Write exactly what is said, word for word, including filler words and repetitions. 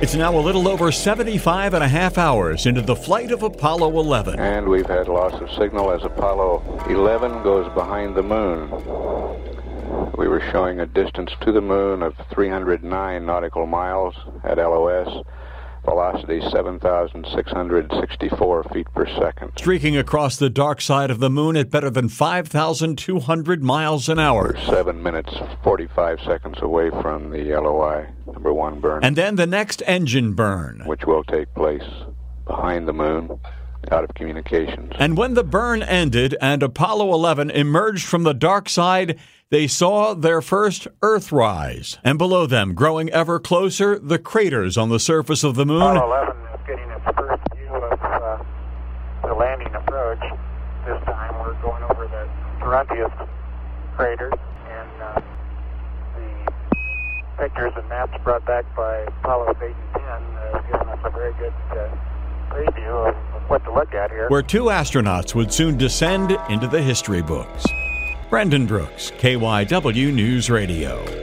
It's now a little over seventy-five and a half hours into the flight of Apollo eleven. And we've had loss of signal as Apollo eleven goes behind the moon. We were showing a distance to the moon of three hundred nine nautical miles at L O S. Velocity seven thousand six hundred sixty-four feet per second. Streaking across the dark side of the moon at better than five thousand two hundred miles an hour. We're seven minutes, forty-five seconds away from the L O I number one burn. And then the next engine burn, which will take place behind the moon, out of communications. And when the burn ended and Apollo eleven emerged from the dark side, they saw their first Earthrise. And below them, growing ever closer, the craters on the surface of the moon. Apollo eleven is getting its first view of uh, the landing approach. This time we're going over the Taruntius craters, and uh, the pictures and maps brought back by Apollo eight and ten have given us a very good uh, preview of, of what to look at here. Where two astronauts would soon descend into the history books. Brendan Brooks, K Y W News Radio.